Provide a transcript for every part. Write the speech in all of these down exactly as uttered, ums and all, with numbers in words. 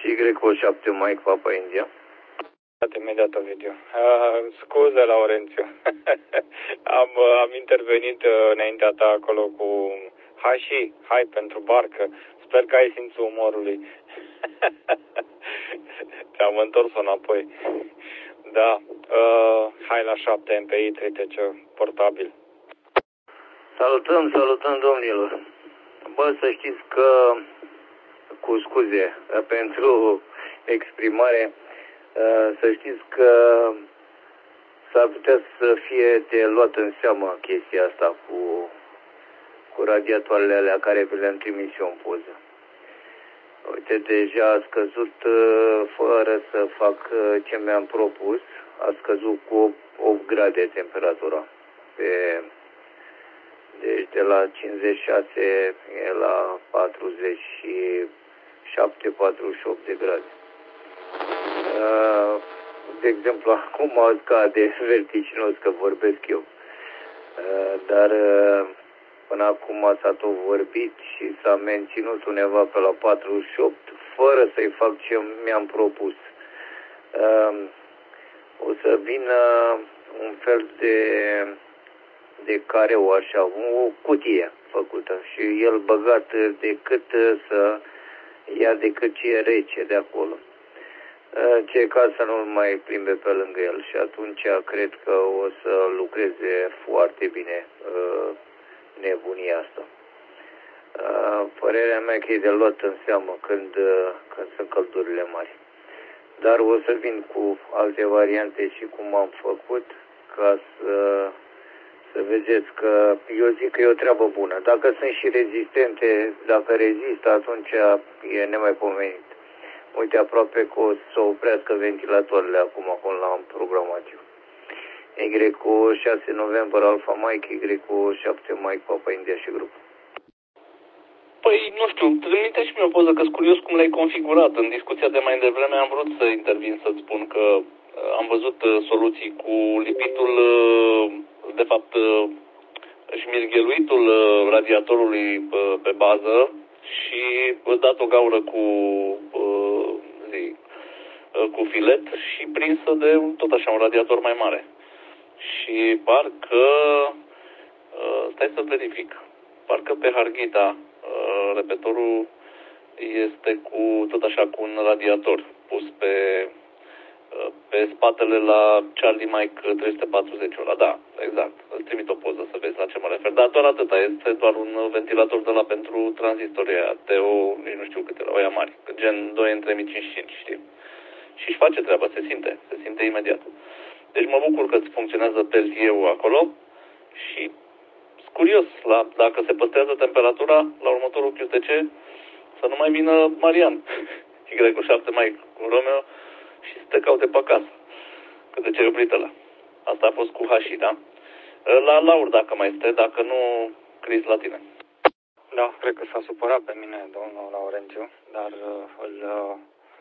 Y O șapte Mike Papa India. Imediat, Ovidiu. Uh, scuze, Laurențiu. am, am intervenit înaintea ta acolo cu hai și, hai pentru barcă. Sper că ai simțul umorului. Te-am întors înapoi. Da, uh, hai la șapte M P I trei T C portabil. Salutăm, salutăm, domnilor. Bă, să știți că, cu scuze pentru exprimare, să știți că s-ar putea să fie de luat în seamă chestia asta cu, cu radiatoarele alea care vi le-am trimis eu în poză. Uite, deja a scăzut, fără să fac ce mi-am propus, a scăzut cu opt grade temperatura. Pe, deci de la cincizeci și șase e la patruzeci și șapte patruzeci și opt de grade. De exemplu, acum scade verticinos că vorbesc eu. Dar până acum s-a tot vorbit și s-a menținut undeva pe la patruzeci și opt, fără să-i fac ce mi-am propus. O să vină un fel de, de careu, așa, o cutie făcută și el băgat decât să ia decât ce e rece de acolo. Ce ca să nu-l mai plimbe pe lângă el și atunci cred că o să lucreze foarte bine nebunia asta. Părerea mea că e de luat în seamă când, când sunt căldurile mari. Dar o să vin cu alte variante și cum am făcut ca să, să vedeți că eu zic că e o treabă bună. Dacă sunt și rezistente, dacă rezistă, atunci e nemaipomenit. Uite, aproape că o să oprească ventilatoarele acum, acum l-am programat eu. Y O șase November Alpha Mike, Y O șapte Mike Papa India și grup. Păi, nu știu, trimite și mie o poză, că-s curios cum l-ai configurat. În discuția de mai devreme am vrut să intervin, să-ți spun că am văzut soluții cu lipitul, de fapt, șmirgheluitul radiatorului pe bază și îți dat o gaură cu, zi, cu filet și prinsă de tot așa un radiator mai mare. Și parcă, stai să verific, parcă pe Harghita repetorul este cu tot așa cu un radiator pus pe, pe spatele la Charlie Mike trei sute patruzeci ăla. Da, exact. Îți trimit o poză să vezi la ce mă refer. Dar doar atâta. Este doar un ventilator de la pentru tranzistorii aia. T O, nici nu știu câte, oia mari. Gen doi între trei mii cinci sute cincizeci și cinci, știi? Și își face treaba, se simte. Se simte imediat. Deci mă bucur că îți funcționează peltierul acolo și curios, la, dacă se păstrează temperatura la următorul Q T C, să nu mai vină Marian, Y O șapte mai cu Romeo și să te caute pe acasă. Că de ce e oprit ăla? Asta a fost cu Hashi, da? La Laur, dacă mai este, dacă nu, Chris, la tine. Da, cred că s-a supărat pe mine domnul Laurențiu, dar uh, îl... Uh...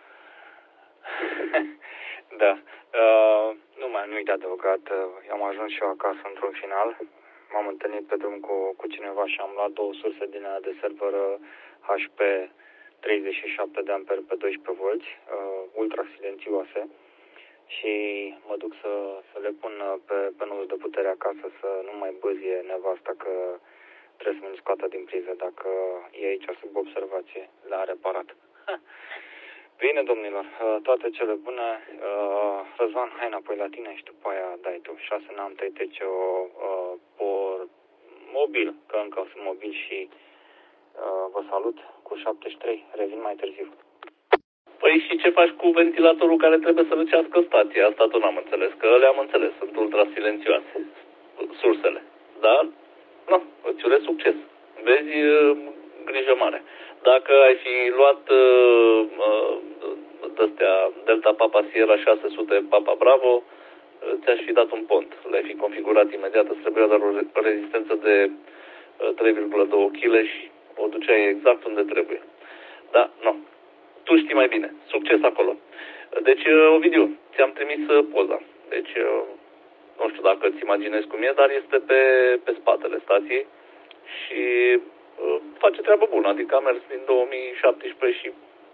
da, uh, nu mai nu-i de adăugat, uh, am ajuns și eu acasă într-un final. M-am întâlnit pe drum cu, cu cineva și am luat două surse din aia de server H P treizeci și șapte de amperi pe doisprezece volți, uh, ultra silențioase, și mă duc să, să le pun pe, pe nodul de putere acasă să nu mai bâzie nevasta că trebuie să mi scoată din priză dacă e aici sub observație, le-a reparat. Bine, domnilor, toate cele bune. Răzvan, hai înapoi la tine și după aia dai tu. șase N A M trei T C O por mobil, că încă sunt mobil și vă salut cu șaptezeci și trei. Revin mai târziu. Păi și ce faci cu ventilatorul care trebuie să lucească stația? Asta tot n-am înțeles, că le-am înțeles, sunt ultra silențioase sursele. Dar, nu, îți urez succes. Vezi, grijă mare. Dacă ai fi luat uh, uh, Delta Papa Sierra șase sute Papa Bravo, ți-aș fi dat un pont. Le-ai fi configurat imediat, îți trebuia doar o rezistență de uh, trei virgulă doi kilograme și o duceai exact unde trebuie. Da, nu. Tu știi mai bine. Succes acolo. Deci, Ovidiu, ți-am trimis poza. Deci, nu știu dacă îți imaginezi cum e, dar este pe, pe spatele stației și uh, face treabă bună. Adică a mers din două mii șaptesprezece și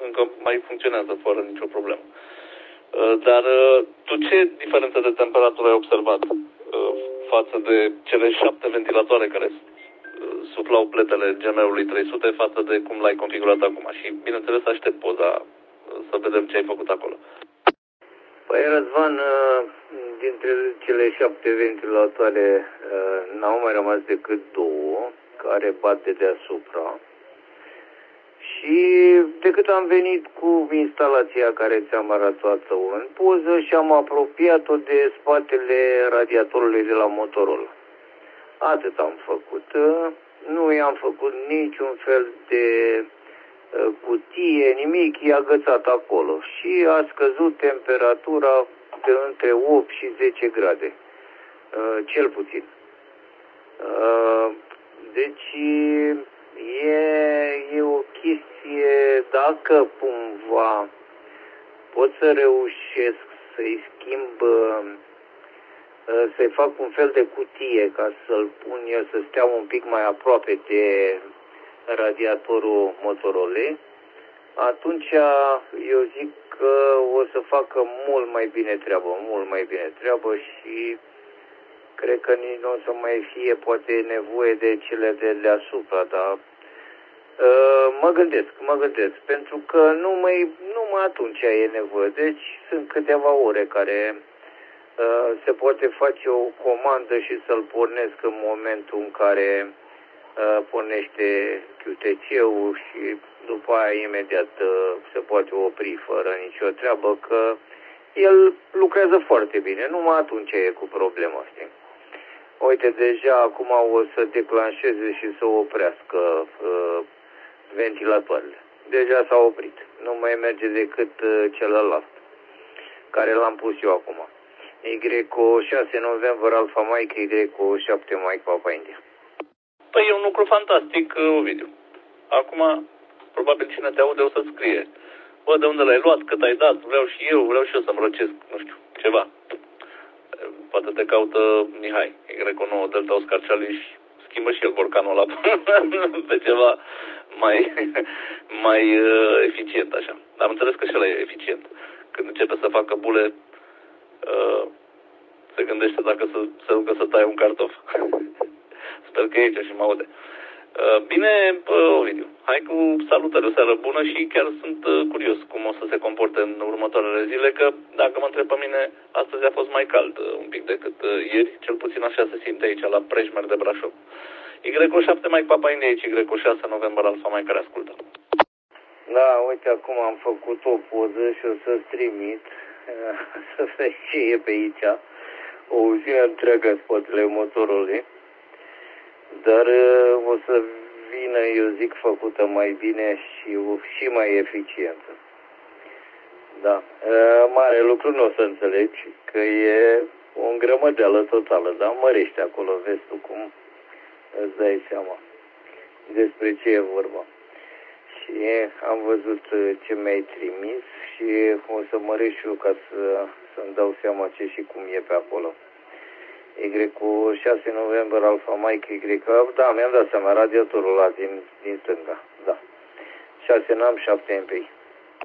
încă mai funcționează fără nicio problemă. Dar tu ce diferență de temperatură ai observat față de cele șapte ventilatoare care suflau pletele G M-ului trei sute față de cum l-ai configurat acum? Și bineînțeles aștept poza să vedem ce ai făcut acolo. Păi, Răzvan, dintre cele șapte ventilatoare n-au mai rămas decât două care bat de deasupra. Și de cât am venit cu instalația care ți-am arătat-o în poză și am apropiat-o de spatele radiatorului de la Motorola. Atât am făcut. Nu i-am făcut niciun fel de cutie, nimic, e agățat acolo. Și a scăzut temperatura de între opt și zece grade. Cel puțin. Deci e, e o chestie, dacă cumva pot să reușesc să-i schimb, să-i fac un fel de cutie ca să-l pun eu să stea un pic mai aproape de radiatorul Motorola, atunci eu zic că o să facă mult mai bine treabă, mult mai bine treabă și cred că nici nu o să mai fie poate nevoie de cele de deasupra, dar uh, mă gândesc, mă gândesc, pentru că numai, numai atunci e nevoie. Deci sunt câteva ore care uh, se poate face o comandă și să-l pornesc în momentul în care uh, pornește Q T C-ul și după aia imediat uh, se poate opri fără nicio treabă, că el lucrează foarte bine, numai atunci e cu problema, știi? Uite, deja acum o să declanșeze și să oprească uh, ventilatoarele. Deja s-a oprit. Nu mai merge decât uh, celălalt, care l-am pus eu acum. Y O șase November Alpha Mike, Y O șapte Mike Papa India. Păi e un lucru fantastic, Ovidiu. Acum, probabil cine te aude o să scrie. Bă, de unde l-ai luat, cât ai dat, vreau și eu, vreau și eu să-mi răcesc, nu știu, ceva. Poate te caută Mihai, Y O nouă Delta Oscar Charlie și schimbă și el borcanul ăla pe ceva mai, mai uh, eficient, așa. Am înțeles că și ăla e eficient. Când începe să facă bule, uh, se gândește dacă să, se ducă să taie un cartof. Sper că e aici și mă aude. Uh, bine, uh, Ovidiu, hai cu salutări, o seară bună și chiar sunt uh, curios cum o să se comporte în următoarele zile, că dacă mă întreb pe mine, astăzi a fost mai cald uh, un pic decât uh, ieri, cel puțin așa se simte aici, la Prejmer de Brașov. Y O șapte Mike Papa India, aici Y O șase November Alpha Mike care ascultă. Da, uite, acum am făcut o poză și o să-ți trimit să vezi ce e pe aici. O uzină întreagă în spatele motorului. Dar o să vină, eu zic, făcută mai bine și, și mai eficientă. Da. Mare lucru nu o să înțelegi, că e o îngrămădeală totală, dar mărește acolo, vezi tu cum îți dai seama despre ce e vorba. Și am văzut ce mi-ai trimis și o să măresc și eu ca să, să-mi dau seama ce și cum e pe acolo. Y O șase November Alpha Mike Y, da, mi-am dat seama, radiatorul ăla din, din stânga, da. șase N A M, șapte M P I.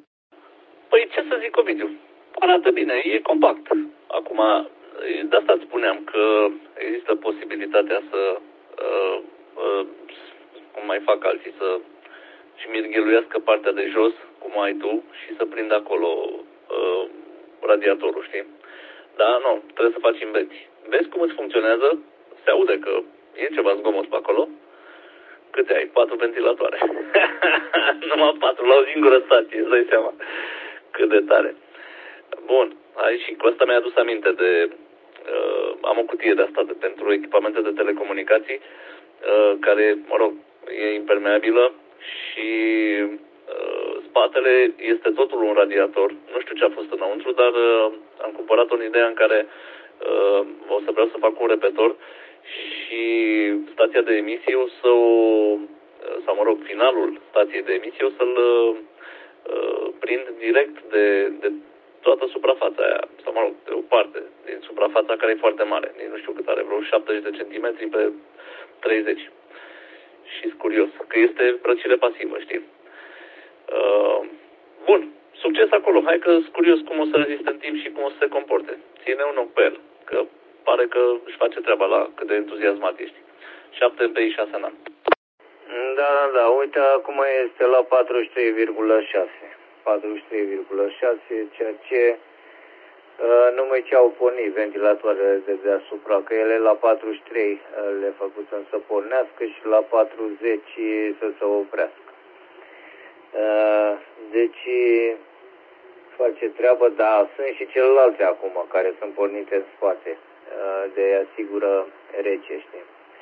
Păi ce să zic, Ovidiu, arată bine, e compact. Acum, de asta îți spuneam că există posibilitatea să, uh, uh, cum mai fac alții, să și mirgheluiască partea de jos, cum ai tu, și să prindă acolo uh, radiatorul, știi? Dar nu, trebuie să faci invenții. Vezi cum îți funcționează? Se aude că e ceva zgomot pe acolo. Câte ai? Patru ventilatoare. Numai patru la o singură stație, îți dai seama. Cât de tare. Bun, hai și cu asta mi-a adus aminte de... Uh, am o cutie de asta de, pentru echipamente de telecomunicații, uh, care, mă rog, e impermeabilă și uh, spatele este totul un radiator. Nu știu ce a fost înăuntru, dar uh, am cumpărat-o în ideea în care uh, o să vreau să fac un repetor și stația de emisie o să o, sau mă rog, finalul stației de emisie o să-l uh, prind direct de, de toată suprafața aia, sau mă rog, de o parte din suprafața care e foarte mare. Nu știu cât are, vreo șaptezeci de centimetri pe treizeci. Și-s curios, că este răcire pasivă, știi? Uh, bun, succes acolo. Hai că sunt curios cum o să reziste în timp și cum o să se comporte. Ține un ochi pe el, că pare că își face treaba la cât de entuziasmat ești. șapte P I șase în an. Da, da, da. Uite, acum este la patruzeci și trei virgulă șase. patruzeci și trei virgulă șase, ceea ce uh, numai ce au pornit ventilatoarele de deasupra, că ele la patruzeci și trei uh, le făcusem să pornească și la patruzeci să se oprească. Uh, deci face treabă, dar sunt și celelalte acum care sunt pornite în spate, uh, de asigură rece, știi.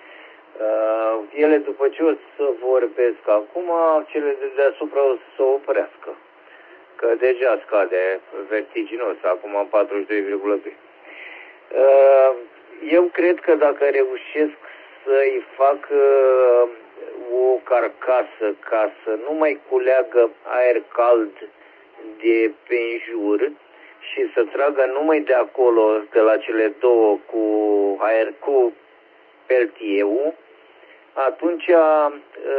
Uh, ele după ce o să vorbesc acum, cele de deasupra o să se oprească. Că deja scade vertiginos, acum patruzeci și doi virgulă doi. Uh, eu cred că dacă reușesc să-i fac uh, o carcasă ca să nu mai culeagă aer cald de pe jur și să tragă numai de acolo, de la cele două cu aer, cu peltieu, atunci uh,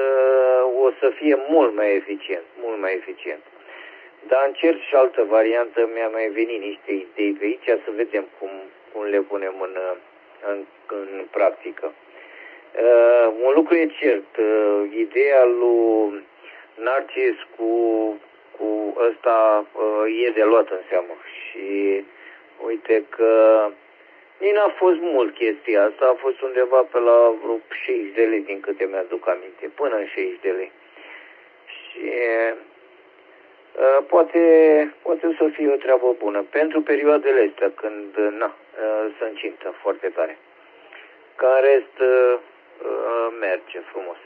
o să fie mult mai eficient, mult mai eficient. Dar încerc și altă variantă, mi-a mai venit niște idei pe aici, să vedem cum, cum le punem în, în, în practică. Uh, un lucru e cert, uh, ideea lui Narcis cu, cu ăsta uh, e de luat în seamă și uite că nici n-a fost mult chestia asta, a fost undeva pe la vreo șaizeci de lei din câte mi-aduc aminte, până în șaizeci de lei. Și uh, poate, poate să fie o treabă bună pentru perioadele astea când na, uh, se încintă foarte tare. Ca în rest uh, uh, merge frumos.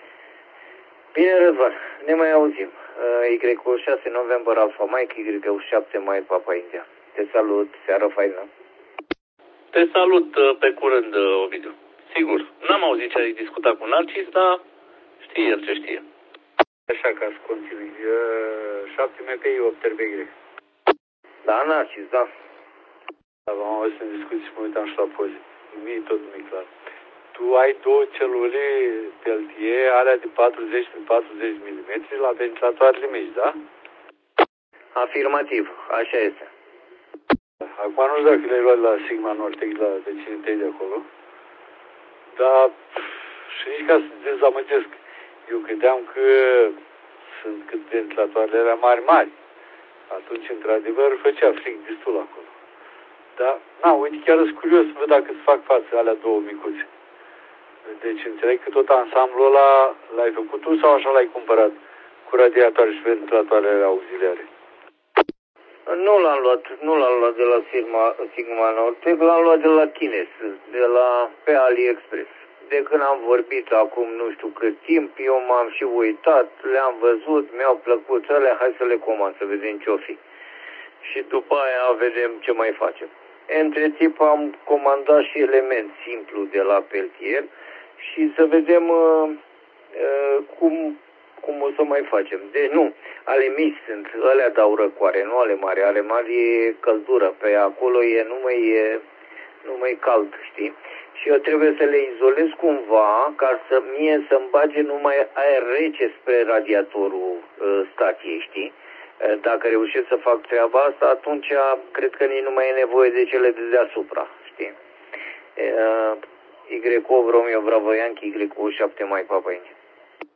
Bine, Răzvan, ne mai auzim. Uh, Y șase November Alpha Mike, Y șapte Mai Papa India. Te salut, seară faină. Te salut pe curând, Ovidiu. Sigur, n-am auzit ce ai discutat cu Narcis, dar știe el ce știe. Așa ca să continui. șapte M P I, opt R B Y. Da, Narcis, da. Da, v-am auzit în discuții, mă uitam și la poze. Mie tot nu-i clar. Tu ai două celule peltier, alea de patruzeci pe patruzeci de milimetri la ventilatoarele mici, da? Afirmativ, așa este. Acum nu știu dacă le-ai luat la Sigma Nortec, la vecinitei de acolo, dar și nici ca să dezamăgesc, eu credeam că sunt cât ventilatoarele alea mari, mari. Atunci, într-adevăr, făcea frig destul acolo. Dar, na, uite, chiar sunt curios să văd dacă îți fac față alea două micuțe. Deci, înțeleg că tot ansamblul ăla l-ai făcut tu sau așa l-ai cumpărat cu radiatoare și ventilatoarele auxiliare? Nu l-am luat, nu l-am luat de la firma Sigma Nortec, l-am luat de la Kines, de la, pe AliExpress. De când am vorbit acum nu știu cât timp, eu m-am și uitat, le-am văzut, mi-au plăcut alea, hai să le comand, să vedem ce-o fi. Și după aia vedem ce mai facem. Între timp am comandat și element simplu de la Peltier și să vedem uh, uh, cum... cum o să mai facem. Deci nu, ale mici sunt, alea dau răcoare, nu ale mari. Ale mari e căldură, pe acolo e numai, e numai cald, știi? Și eu trebuie să le izolez cumva ca să mie să-mi bage numai aer rece spre radiatorul uh, stației, știi? Uh, dacă reușesc să fac treaba asta, atunci cred că nici nu mai e nevoie de cele de deasupra, știi? Uh, Y opt Romeo Bravo Yankee, Y șapte Mai Papa India.